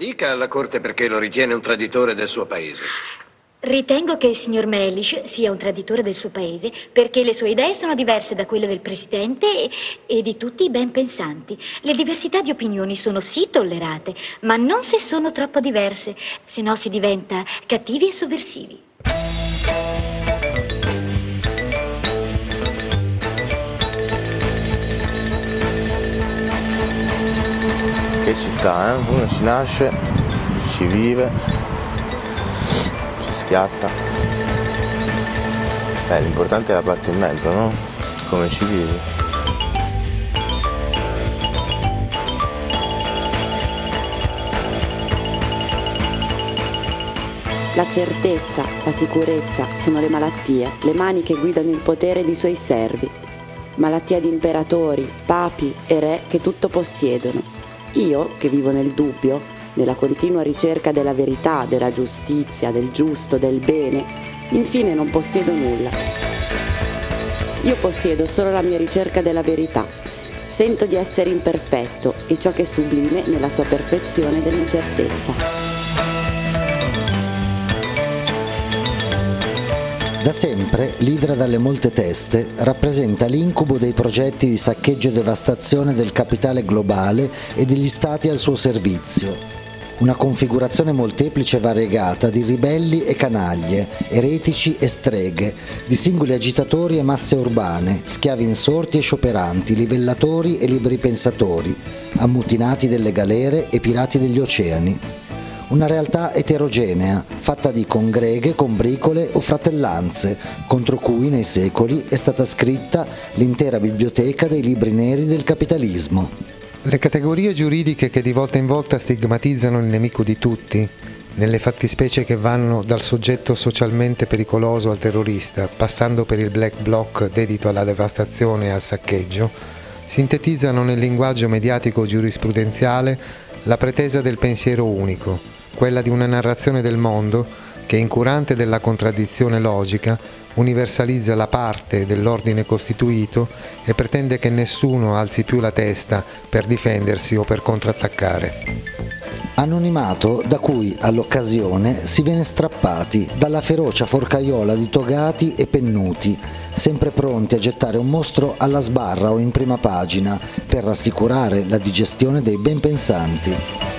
Dica alla corte perché lo ritiene un traditore del suo paese. Ritengo che il signor Mellish sia un traditore del suo paese perché le sue idee sono diverse da quelle del presidente e di tutti i ben pensanti. Le diversità di opinioni sono sì tollerate, ma non se sono troppo diverse, se no si diventa cattivi e sovversivi. Che città, eh? Uno ci nasce, ci vive, ci schiatta. L'importante è la parte in mezzo, no? Come ci vivi. La certezza, la sicurezza sono le malattie, le mani che guidano il potere di suoi servi. Malattia di imperatori, papi e re che tutto possiedono. Io, che vivo nel dubbio, nella continua ricerca della verità, della giustizia, del giusto, del bene, infine non possiedo nulla. Io possiedo solo la mia ricerca della verità. Sento di essere imperfetto e ciò che è sublime nella sua perfezione dell'incertezza. Da sempre, l'idra dalle molte teste rappresenta l'incubo dei progetti di saccheggio e devastazione del capitale globale e degli stati al suo servizio. Una configurazione molteplice e variegata di ribelli e canaglie, eretici e streghe, di singoli agitatori e masse urbane, schiavi insorti e scioperanti, livellatori e liberi pensatori, ammutinati delle galere e pirati degli oceani. Una realtà eterogenea, fatta di congreghe, combricole o fratellanze, contro cui nei secoli è stata scritta l'intera biblioteca dei libri neri del capitalismo. Le categorie giuridiche che di volta in volta stigmatizzano il nemico di tutti, nelle fattispecie che vanno dal soggetto socialmente pericoloso al terrorista, passando per il black bloc dedito alla devastazione e al saccheggio, sintetizzano nel linguaggio mediatico giurisprudenziale la pretesa del pensiero unico, quella di una narrazione del mondo che, incurante della contraddizione logica, universalizza la parte dell'ordine costituito e pretende che nessuno alzi più la testa per difendersi o per contrattaccare. Anonimato da cui, all'occasione, si viene strappati dalla ferocia forcaiola di togati e pennuti, sempre pronti a gettare un mostro alla sbarra o in prima pagina per rassicurare la digestione dei ben pensanti.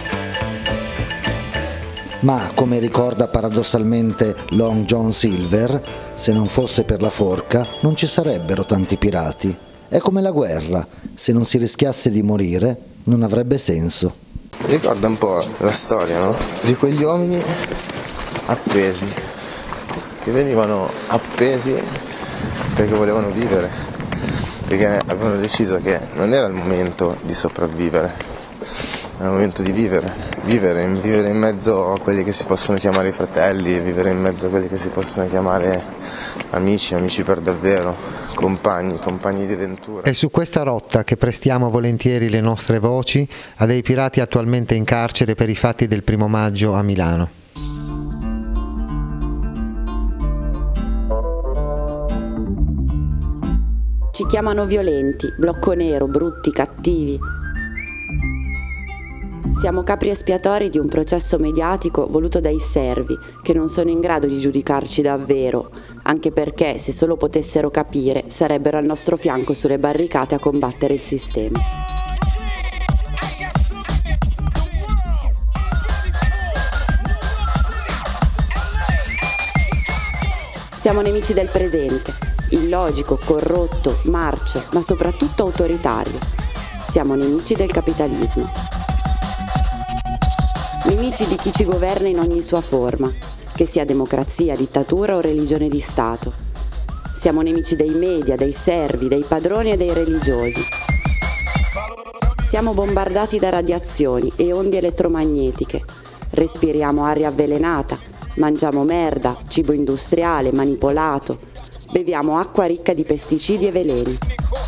Ma, come ricorda paradossalmente Long John Silver, se non fosse per la forca non ci sarebbero tanti pirati. È come la guerra, se non si rischiasse di morire non avrebbe senso. Ricorda un po' la storia, no? Di quegli uomini appesi, che venivano appesi perché volevano vivere, perché avevano deciso che non era il momento di sopravvivere, era il momento di vivere in mezzo a quelli che si possono chiamare i fratelli, vivere in mezzo a quelli che si possono chiamare amici per davvero, compagni di ventura. È su questa rotta che prestiamo volentieri le nostre voci a dei pirati attualmente in carcere per i fatti del 1° maggio a Milano. Ci chiamano violenti, blocco nero, brutti, cattivi. Siamo capri espiatori di un processo mediatico voluto dai servi, che non sono in grado di giudicarci davvero, anche perché, se solo potessero capire, sarebbero al nostro fianco sulle barricate a combattere il sistema. Siamo nemici del presente, illogico, corrotto, marcio, ma soprattutto autoritario. Siamo nemici del capitalismo. Nemici di chi ci governa in ogni sua forma, che sia democrazia, dittatura o religione di Stato. Siamo nemici dei media, dei servi, dei padroni e dei religiosi. Siamo bombardati da radiazioni e onde elettromagnetiche. Respiriamo aria avvelenata, mangiamo merda, cibo industriale, manipolato, beviamo acqua ricca di pesticidi e veleni.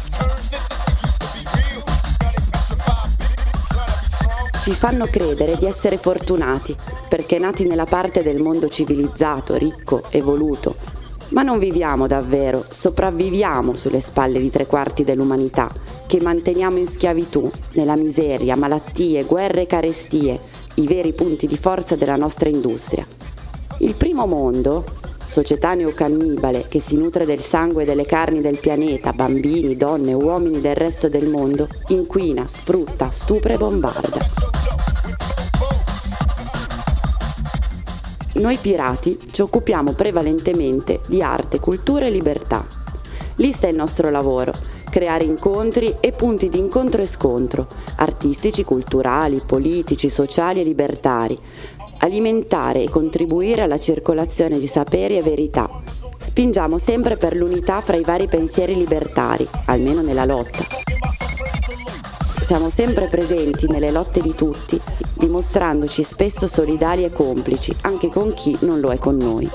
Ci fanno credere di essere fortunati, perché nati nella parte del mondo civilizzato, ricco, evoluto. Ma non viviamo davvero, sopravviviamo sulle spalle di 3/4 dell'umanità, che manteniamo in schiavitù, nella miseria, malattie, guerre e carestie, i veri punti di forza della nostra industria. Il primo mondo, società neocannibale che si nutre del sangue e delle carni del pianeta, bambini, donne, uomini del resto del mondo, inquina, sfrutta, stupra e bombarda. Noi pirati ci occupiamo prevalentemente di arte, cultura e libertà. Lì sta il nostro lavoro, creare incontri e punti di incontro e scontro, artistici, culturali, politici, sociali e libertari, alimentare e contribuire alla circolazione di saperi e verità. Spingiamo sempre per l'unità fra i vari pensieri libertari, almeno nella lotta. Siamo sempre presenti nelle lotte di tutti, dimostrandoci spesso solidali e complici, anche con chi non lo è con noi.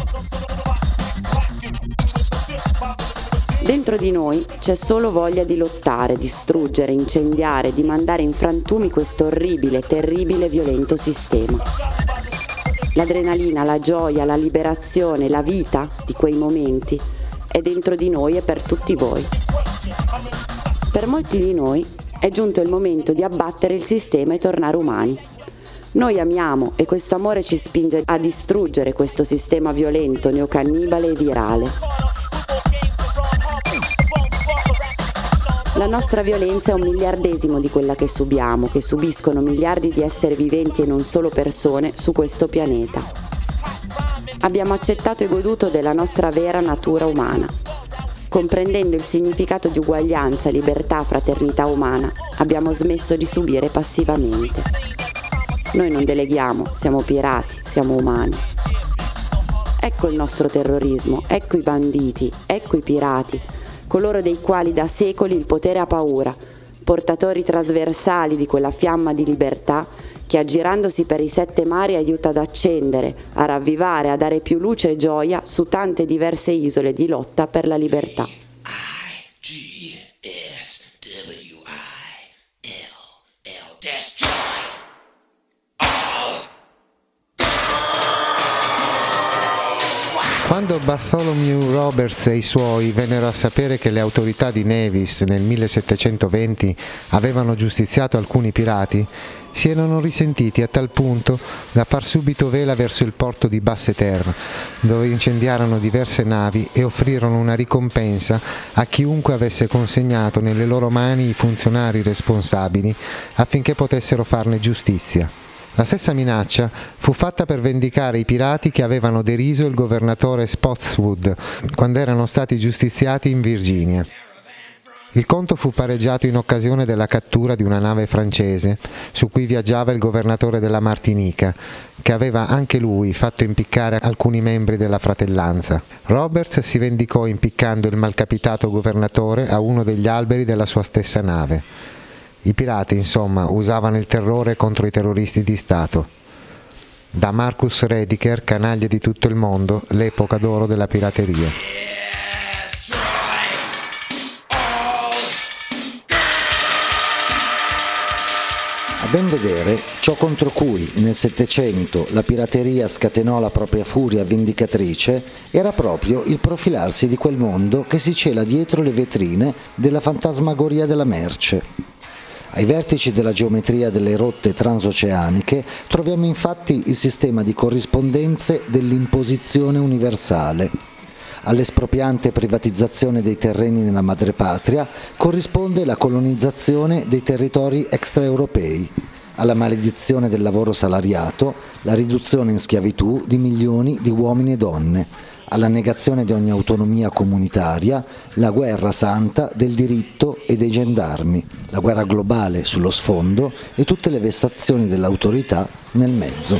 Dentro di noi c'è solo voglia di lottare, distruggere, incendiare, di mandare in frantumi questo orribile, terribile, violento sistema. L'adrenalina, la gioia, la liberazione, la vita di quei momenti è dentro di noi e per tutti voi. Per molti di noi è giunto il momento di abbattere il sistema e tornare umani. Noi amiamo e questo amore ci spinge a distruggere questo sistema violento, neocannibale e virale. La nostra violenza è 1/1000 di quella che subiamo, che subiscono miliardi di esseri viventi e non solo persone su questo pianeta. Abbiamo accettato e goduto della nostra vera natura umana. Comprendendo il significato di uguaglianza, libertà, fraternità umana, abbiamo smesso di subire passivamente. Noi non deleghiamo, siamo pirati, siamo umani. Ecco il nostro terrorismo, ecco i banditi, ecco i pirati, coloro dei quali da secoli il potere ha paura, portatori trasversali di quella fiamma di libertà che aggirandosi per i 7 mari aiuta ad accendere, a ravvivare, a dare più luce e gioia su tante diverse isole di lotta per la libertà. Quando Bartholomew Roberts e i suoi vennero a sapere che le autorità di Nevis nel 1720 avevano giustiziato alcuni pirati, si erano risentiti a tal punto da far subito vela verso il porto di Basseterre, dove incendiarono diverse navi e offrirono una ricompensa a chiunque avesse consegnato nelle loro mani i funzionari responsabili affinché potessero farne giustizia. La stessa minaccia fu fatta per vendicare i pirati che avevano deriso il governatore Spotswood quando erano stati giustiziati in Virginia. Il conto fu pareggiato in occasione della cattura di una nave francese su cui viaggiava il governatore della Martinica, che aveva anche lui fatto impiccare alcuni membri della fratellanza. Roberts si vendicò impiccando il malcapitato governatore a uno degli alberi della sua stessa nave. I pirati, insomma, usavano il terrore contro i terroristi di Stato. Da Marcus Rediker, Canaglie di tutto il mondo, l'epoca d'oro della pirateria. A ben vedere, ciò contro cui nel Settecento la pirateria scatenò la propria furia vendicatrice era proprio il profilarsi di quel mondo che si cela dietro le vetrine della fantasmagoria della merce. Ai vertici della geometria delle rotte transoceaniche troviamo infatti il sistema di corrispondenze dell'imposizione universale. All'espropriante privatizzazione dei terreni nella madrepatria corrisponde la colonizzazione dei territori extraeuropei. Alla maledizione del lavoro salariato, la riduzione in schiavitù di milioni di uomini e donne. Alla negazione di ogni autonomia comunitaria, la guerra santa del diritto e dei gendarmi, la guerra globale sullo sfondo e tutte le vessazioni dell'autorità nel mezzo.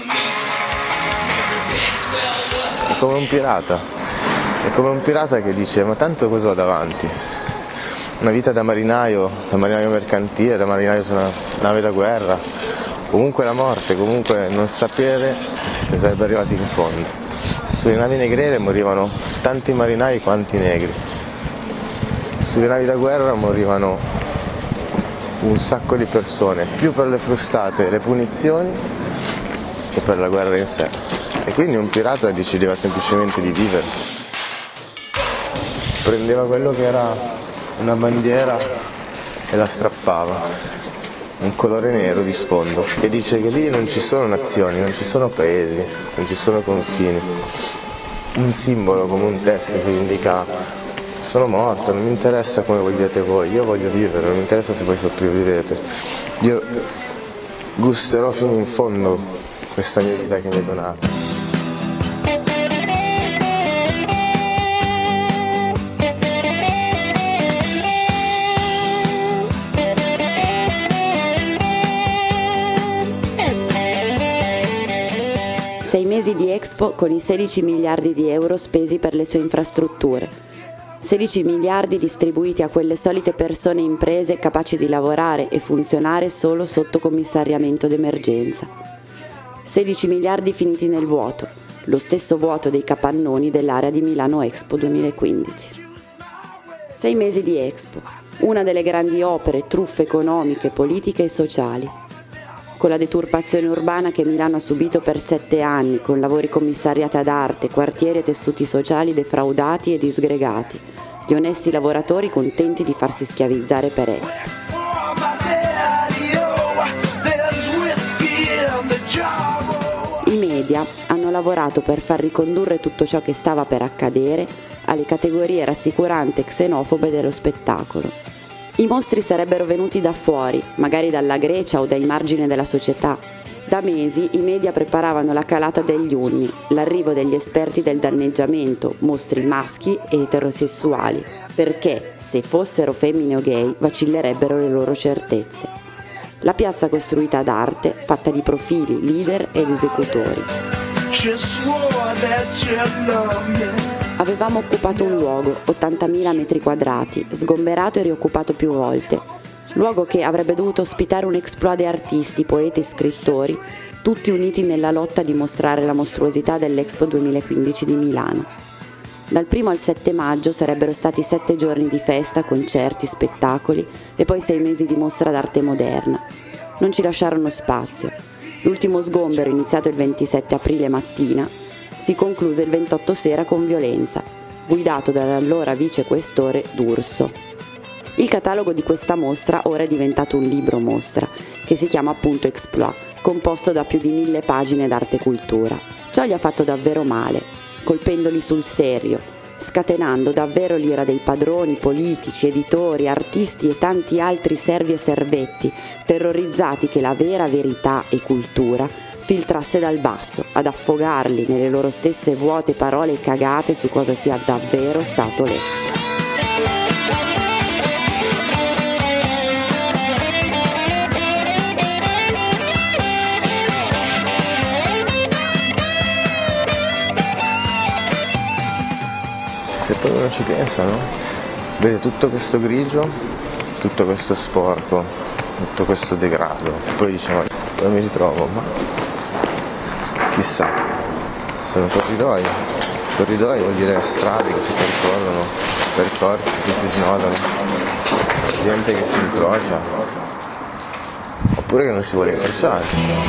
È come un pirata che dice: ma tanto cosa ho davanti? Una vita da marinaio mercantile, da marinaio su una nave da guerra, comunque la morte, comunque non sapere se sarebbe arrivati in fondo. Sulle navi negriere morivano tanti marinai quanti negri. Sulle navi da guerra morivano un sacco di persone, più per le frustate, le punizioni, che per la guerra in sé. E quindi un pirata decideva semplicemente di vivere. Prendeva quello che era una bandiera e la strappava. un colore nero di sfondo, che dice che lì non ci sono nazioni, non ci sono paesi, non ci sono confini. Un simbolo come un teschio che indica: sono morto, non mi interessa come vogliate voi, io voglio vivere, non mi interessa se voi sopravvivete. Io gusterò fino in fondo questa mia vita che mi è donata. 6 mesi di Expo con i 16 miliardi di euro spesi per le sue infrastrutture. 16 miliardi distribuiti a quelle solite persone e imprese capaci di lavorare e funzionare solo sotto commissariamento d'emergenza. 16 miliardi finiti nel vuoto, lo stesso vuoto dei capannoni dell'area di Milano Expo 2015. 6 mesi di Expo, una delle grandi opere, truffe economiche, politiche e sociali. Con la deturpazione urbana che Milano ha subito per 7 anni, con lavori commissariati ad arte, quartieri e tessuti sociali defraudati e disgregati, di onesti lavoratori contenti di farsi schiavizzare per Expo. I media hanno lavorato per far ricondurre tutto ciò che stava per accadere alle categorie rassicuranti e xenofobe dello spettacolo. I mostri sarebbero venuti da fuori, magari dalla Grecia o dai margini della società. Da mesi i media preparavano la calata degli Unni, l'arrivo degli esperti del danneggiamento, mostri maschi e eterosessuali, perché se fossero femmine o gay vacillerebbero le loro certezze. La piazza costruita ad arte, fatta di profili, leader ed esecutori. Avevamo occupato un luogo, 80.000 metri quadrati, sgomberato e rioccupato più volte. Luogo che avrebbe dovuto ospitare un exploit di artisti, poeti e scrittori, tutti uniti nella lotta a dimostrare la mostruosità dell'Expo 2015 di Milano. Dal 1 al 7 maggio sarebbero stati 7 giorni di festa, concerti, spettacoli e poi 6 mesi di mostra d'arte moderna. Non ci lasciarono spazio. L'ultimo sgombero, iniziato il 27 aprile mattina, si concluse il 28 sera con violenza, guidato dall'allora vicequestore D'Urso. Il catalogo di questa mostra ora è diventato un libro mostra, che si chiama appunto Exploit, composto da più di 1000 pagine d'arte e cultura. Ciò gli ha fatto davvero male, colpendoli sul serio, scatenando davvero l'ira dei padroni, politici, editori, artisti e tanti altri servi e servetti, terrorizzati che la vera verità e cultura filtrasse dal basso, ad affogarli nelle loro stesse vuote parole cagate su cosa sia davvero stato l'Expo. Se poi uno ci pensa, no? Vede tutto questo grigio, tutto questo sporco, tutto questo degrado, e poi dice: ma dove mi ritrovo? Ma chissà, sono corridoi. Corridoi vuol dire strade che si percorrono, percorsi che si snodano, gente che si incrocia, oppure che non si vuole incrociare.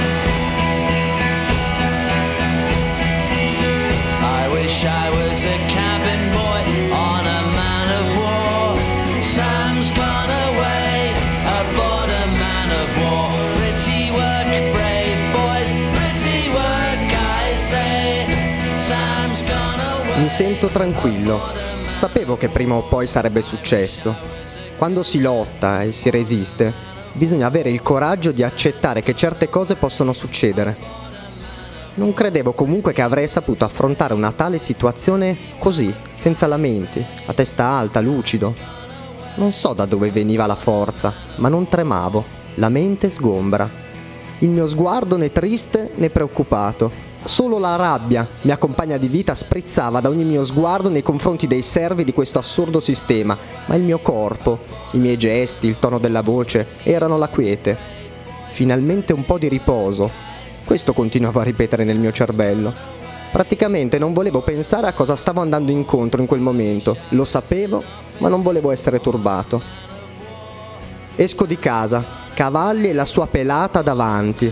I wish I was a cabin boy on a man of war. Sam's gone away aboard a man of war. Pretty work, brave boys, pretty work, I say. Sam's gone away. Mi sento tranquillo. Sapevo che prima o poi sarebbe successo. Quando si lotta e si resiste, bisogna avere il coraggio di accettare che certe cose possono succedere. Non credevo comunque che avrei saputo affrontare una tale situazione così, senza lamenti, a testa alta, lucido. Non so da dove veniva la forza, ma non tremavo, la mente sgombra. Il mio sguardo né triste né preoccupato. Solo la rabbia, mia compagna di vita, sprizzava da ogni mio sguardo nei confronti dei servi di questo assurdo sistema, ma il mio corpo, i miei gesti, il tono della voce erano la quiete. Finalmente un po' di riposo. Questo continuavo a ripetere nel mio cervello. Praticamente non volevo pensare a cosa stavo andando incontro in quel momento. Lo sapevo, ma non volevo essere turbato. Esco di casa, Cavalli e la sua pelata davanti.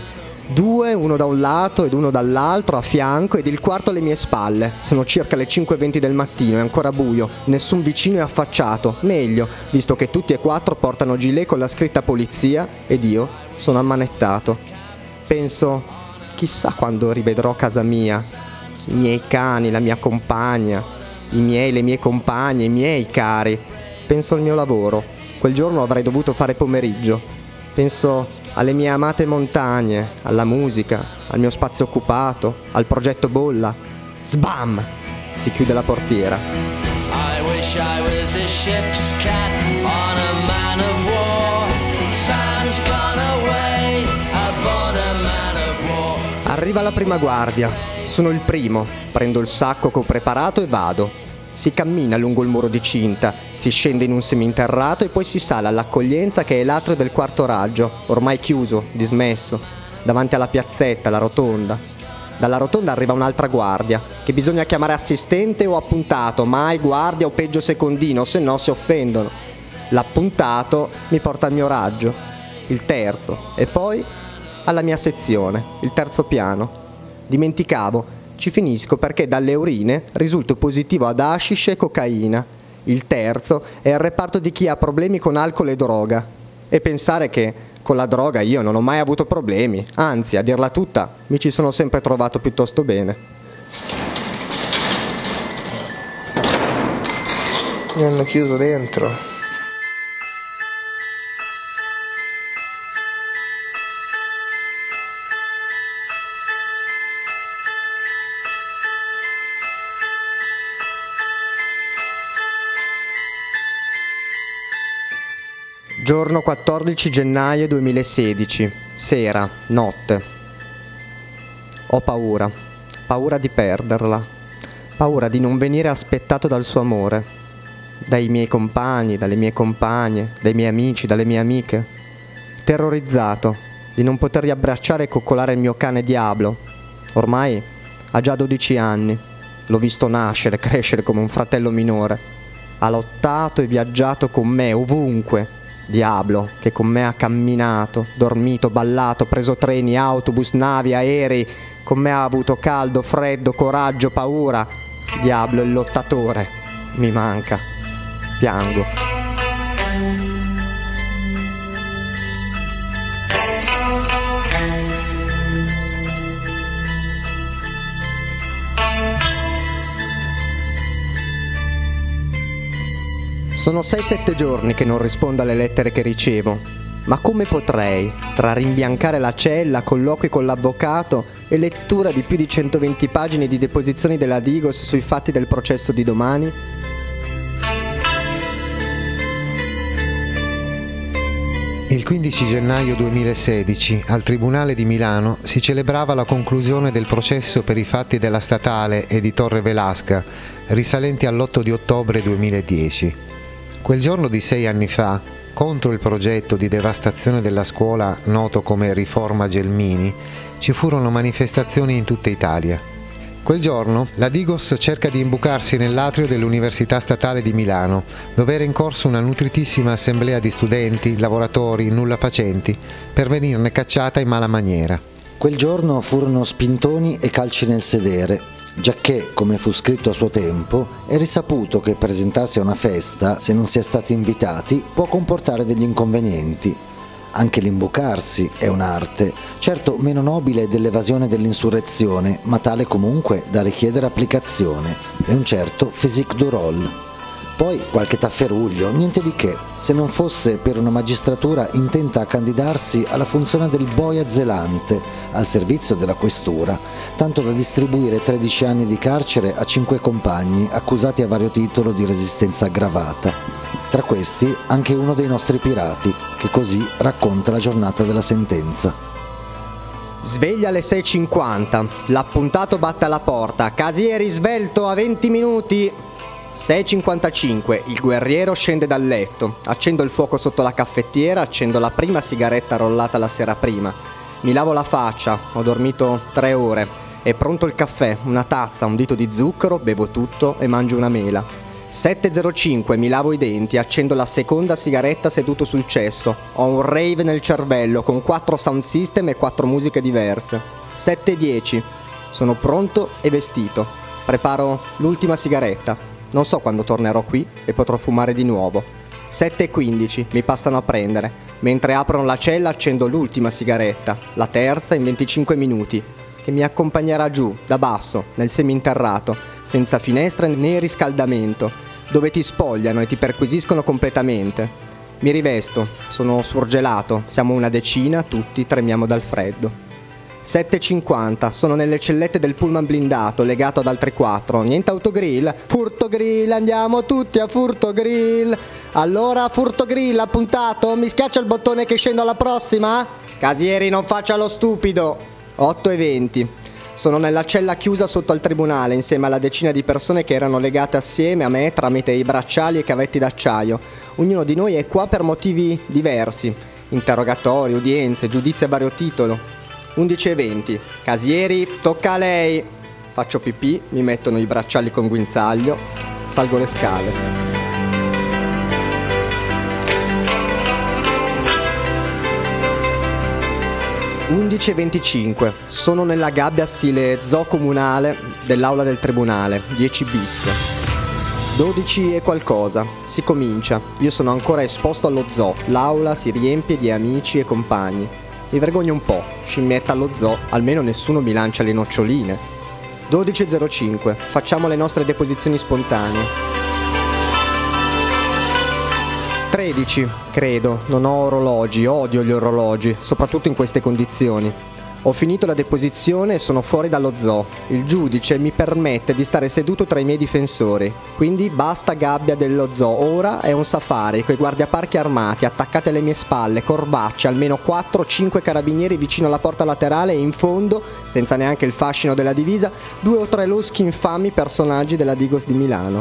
2, uno da un lato ed uno dall'altro a fianco ed il quarto alle mie spalle. Sono circa le 5:20 del mattino, è ancora buio, nessun vicino è affacciato, meglio, visto che tutti e 4 portano gilet con la scritta polizia ed io sono ammanettato. Penso, chissà quando rivedrò casa mia, i miei cani, la mia compagna, le mie compagne, i miei cari. Penso al mio lavoro, quel giorno avrei dovuto fare pomeriggio. Penso alle mie amate montagne, alla musica, al mio spazio occupato, al progetto bolla. Sbam! Si chiude la portiera. I wish I was a ship's cat on a man of war. Sam's gone away aboard a man of war. Arriva la prima guardia. Sono il primo. Prendo il sacco che ho preparato e vado. Si cammina lungo il muro di cinta, si scende in un seminterrato e poi si sale all'accoglienza che è l'atrio del quarto raggio, ormai chiuso, dismesso, davanti alla piazzetta, la rotonda. Dalla rotonda arriva un'altra guardia, che bisogna chiamare assistente o appuntato, mai guardia o peggio secondino, se no si offendono. L'appuntato mi porta al mio raggio, il terzo, e poi alla mia sezione, il terzo piano. Dimenticavo. Ci finisco perché dalle urine risulto positivo ad hashish e cocaina. Il terzo è il reparto di chi ha problemi con alcol e droga. E pensare che con la droga io non ho mai avuto problemi, anzi, a dirla tutta, mi ci sono sempre trovato piuttosto bene. Mi hanno chiuso dentro. Giorno 14 gennaio 2016, sera, notte. Ho paura di perderla, paura di non venire aspettato dal suo amore, dai miei compagni, dalle mie compagne, dai miei amici, dalle mie amiche. Terrorizzato di non poter riabbracciare e coccolare il mio cane Diablo. Ormai ha già 12 anni, l'ho visto nascere, crescere come un fratello minore. Ha lottato e viaggiato con me ovunque. Diablo, che con me ha camminato, dormito, ballato, preso treni, autobus, navi, aerei, con me ha avuto caldo, freddo, coraggio, paura. Diablo, il lottatore, mi manca. Piango. Sono 6-7 giorni che non rispondo alle lettere che ricevo, ma come potrei, tra rimbiancare la cella, colloqui con l'avvocato e lettura di più di 120 pagine di deposizioni della Digos sui fatti del processo di domani? Il 15 gennaio 2016 al Tribunale di Milano si celebrava la conclusione del processo per i fatti della statale e di Torre Velasca, risalenti all'8 di ottobre 2010. Quel giorno di 6 anni fa, contro il progetto di devastazione della scuola noto come Riforma Gelmini, ci furono manifestazioni in tutta Italia. Quel giorno la Digos cerca di imbucarsi nell'atrio dell'Università Statale di Milano, dove era in corso una nutritissima assemblea di studenti, lavoratori, nullafacenti, per venirne cacciata in mala maniera. Quel giorno furono spintoni e calci nel sedere, giacché, come fu scritto a suo tempo, è risaputo che presentarsi a una festa, se non si è stati invitati, può comportare degli inconvenienti. Anche l'imbucarsi è un'arte, certo meno nobile dell'evasione dell'insurrezione, ma tale comunque da richiedere applicazione e un certo physique du rôle. Poi qualche tafferuglio, niente di che, se non fosse per una magistratura intenta a candidarsi alla funzione del boia zelante al servizio della questura, tanto da distribuire 13 anni di carcere a 5 compagni accusati a vario titolo di resistenza aggravata. Tra questi anche uno dei nostri pirati, che così racconta la giornata della sentenza. Sveglia alle 6:50, l'appuntato batte alla porta, casieri svelto a 20 minuti. 6:55, il guerriero scende dal letto, accendo il fuoco sotto la caffettiera, accendo la prima sigaretta rollata la sera prima, mi lavo la faccia, ho dormito 3 ore, è pronto il caffè, una tazza, un dito di zucchero, bevo tutto e mangio una mela. 7:05, mi lavo i denti, accendo la seconda sigaretta seduto sul cesso. Ho un rave nel cervello con 4 sound system e 4 musiche diverse. 7:10, sono pronto e vestito. Preparo l'ultima sigaretta. Non so quando tornerò qui e potrò fumare di nuovo. 7:15, mi passano a prendere. Mentre aprono la cella accendo l'ultima sigaretta, la terza in 25 minuti, che mi accompagnerà giù, da basso, nel seminterrato, senza finestre né riscaldamento, dove ti spogliano e ti perquisiscono completamente. Mi rivesto, sono surgelato, siamo una decina, tutti tremiamo dal freddo. 7:50, sono nelle cellette del pullman blindato, legato ad altri 4, niente autogrill, Furtogrill, andiamo tutti a Furtogrill. Allora Furtogrill, appuntato, mi schiaccia il bottone che scendo alla prossima? Casieri, non faccia lo stupido. 8:20. Sono nella cella chiusa sotto al tribunale insieme alla decina di persone che erano legate assieme a me tramite i bracciali e cavetti d'acciaio. Ognuno di noi è qua per motivi diversi. Interrogatori, udienze, giudizi a vario titolo. 11:20. Casieri, tocca a lei. Faccio pipì, mi mettono i bracciali con guinzaglio, salgo le scale. 11:25, sono nella gabbia stile zoo comunale dell'aula del tribunale, 10 bis. 12 e qualcosa, si comincia, io sono ancora esposto allo zoo, l'aula si riempie di amici e compagni. Mi vergogno un po', scimmietta allo zoo, almeno nessuno mi lancia le noccioline. 12:05, facciamo le nostre deposizioni spontanee. 13, credo, non ho orologi, odio gli orologi, soprattutto in queste condizioni. Ho finito la deposizione e sono fuori dallo zoo. Il giudice mi permette di stare seduto tra i miei difensori. Quindi basta gabbia dello zoo, ora è un safari, coi guardiaparchi armati, attaccati alle mie spalle, corbacce, almeno 4-5 carabinieri vicino alla porta laterale e in fondo, senza neanche il fascino della divisa, 2 o 3 loschi infami personaggi della Digos di Milano.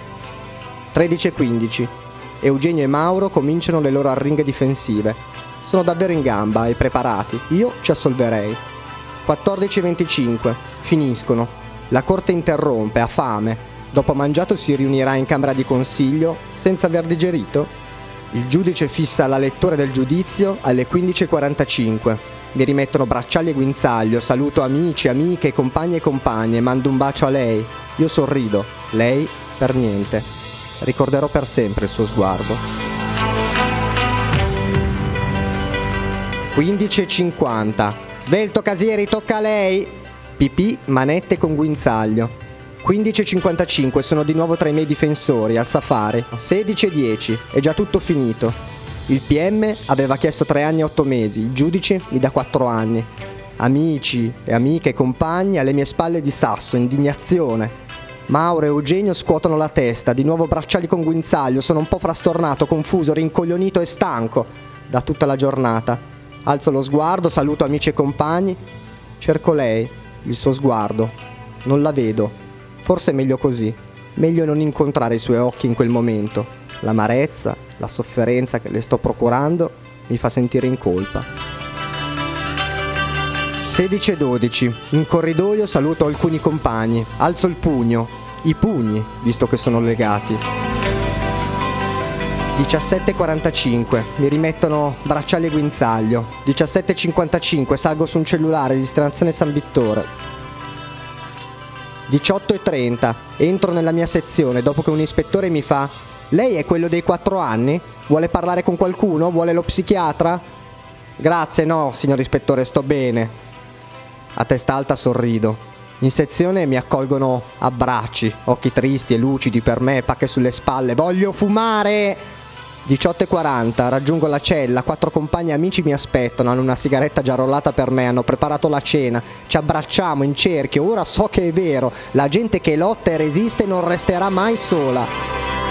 13:15. Eugenio e Mauro cominciano le loro arringhe difensive. Sono davvero in gamba e preparati, io ci assolverei. 14:25, finiscono. La corte interrompe, ha fame. Dopo mangiato si riunirà in camera di consiglio senza aver digerito? Il giudice fissa la lettura del giudizio alle 15:45. Mi rimettono bracciali e guinzaglio, saluto amici, amiche, compagni e compagne, mando un bacio a lei. Io sorrido, lei per niente. Ricorderò per sempre il suo sguardo. 15:50. Svelto Casieri, tocca a lei. Pipì, manette con guinzaglio. 15:55, sono di nuovo tra i miei difensori, al safari. 16:10, è già tutto finito. Il PM aveva chiesto 3 anni e 8 mesi, il giudice mi dà 4 anni. Amici e amiche e compagni alle mie spalle di sasso, indignazione. Mauro e Eugenio scuotono la testa, di nuovo bracciali con guinzaglio, sono un po' frastornato, confuso, rincoglionito e stanco da tutta la giornata. Alzo lo sguardo, saluto amici e compagni, cerco lei, il suo sguardo, non la vedo. Forse è meglio così, meglio non incontrare i suoi occhi in quel momento. L'amarezza, la sofferenza che le sto procurando mi fa sentire in colpa. 16:12, in corridoio saluto alcuni compagni, alzo il pugno, i pugni, visto che sono legati. 17:45, mi rimettono bracciali e guinzaglio. 17:55, salgo su un cellulare, distrazione San Vittore. 18:30, entro nella mia sezione dopo che un ispettore mi fa: lei è quello dei 4 anni? Vuole parlare con qualcuno? Vuole lo psichiatra? Grazie, no, signor ispettore, sto bene. A testa alta sorrido. In sezione mi accolgono abbracci, occhi tristi e lucidi per me, pacche sulle spalle. Voglio fumare! 18:40, raggiungo la cella, 4 compagni e amici mi aspettano, hanno una sigaretta già rollata per me, hanno preparato la cena, ci abbracciamo in cerchio, ora so che è vero, la gente che lotta e resiste non resterà mai sola.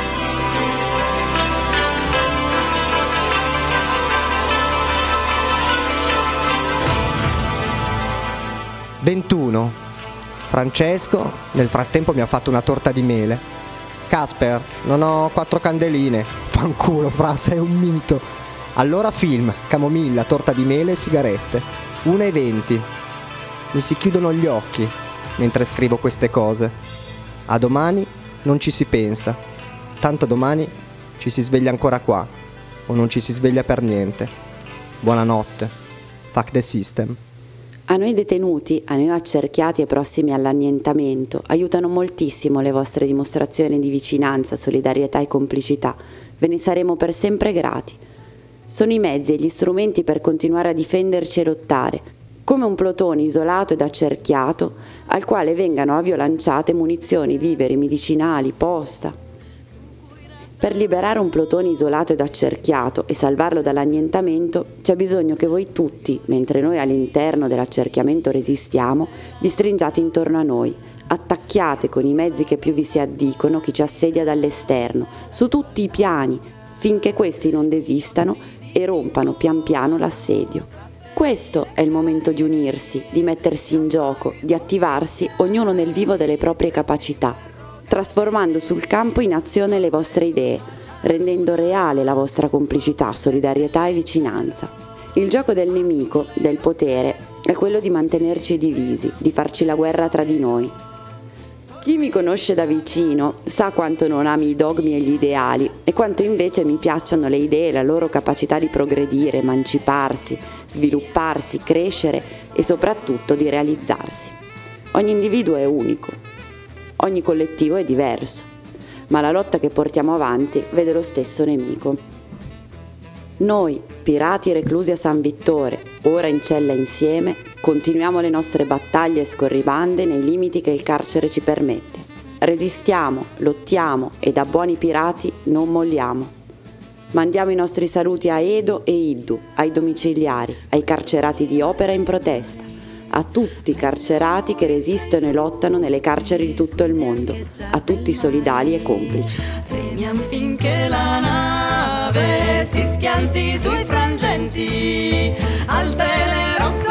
21. Francesco nel frattempo mi ha fatto una torta di mele. Casper, non ho 4 candeline. Fanculo, fra, sei un mito. Allora film, camomilla, torta di mele e sigarette. 1:20. Mi si chiudono gli occhi mentre scrivo queste cose. A domani non ci si pensa. tanto domani ci si sveglia ancora qua, o non ci si sveglia per niente. Buonanotte. Fuck the system. A noi detenuti, a noi accerchiati e prossimi all'annientamento, aiutano moltissimo le vostre dimostrazioni di vicinanza, solidarietà e complicità. Ve ne saremo per sempre grati. Sono i mezzi e gli strumenti per continuare a difenderci e lottare, come un plotone isolato ed accerchiato al quale vengano avviolanciate munizioni, viveri, medicinali, posta. Per liberare un plotone isolato ed accerchiato e salvarlo dall'annientamento c'è bisogno che voi tutti, mentre noi all'interno dell'accerchiamento resistiamo, vi stringiate intorno a noi, attacchiate con i mezzi che più vi si addicono chi ci assedia dall'esterno, su tutti i piani, finché questi non desistano e rompano pian piano l'assedio. Questo è il momento di unirsi, di mettersi in gioco, di attivarsi ognuno nel vivo delle proprie capacità, trasformando sul campo in azione le vostre idee, rendendo reale la vostra complicità, solidarietà e vicinanza. Il gioco del nemico, del potere, è quello di mantenerci divisi, di farci la guerra tra di noi. Chi mi conosce da vicino sa quanto non ami i dogmi e gli ideali e quanto invece mi piacciono le idee e la loro capacità di progredire, emanciparsi, svilupparsi, crescere e soprattutto di realizzarsi. Ogni individuo è unico, ogni collettivo è diverso, ma la lotta che portiamo avanti vede lo stesso nemico. Noi, pirati reclusi a San Vittore, ora in cella insieme, continuiamo le nostre battaglie scorribande nei limiti che il carcere ci permette. Resistiamo, lottiamo e da buoni pirati non molliamo. Mandiamo i nostri saluti a Edo e Iddu, ai domiciliari, ai carcerati di opera in protesta, a tutti i carcerati che resistono e lottano nelle carceri di tutto il mondo, a tutti solidali e complici. Remiam finché la nave si schianti sui frangenti, alte le rosse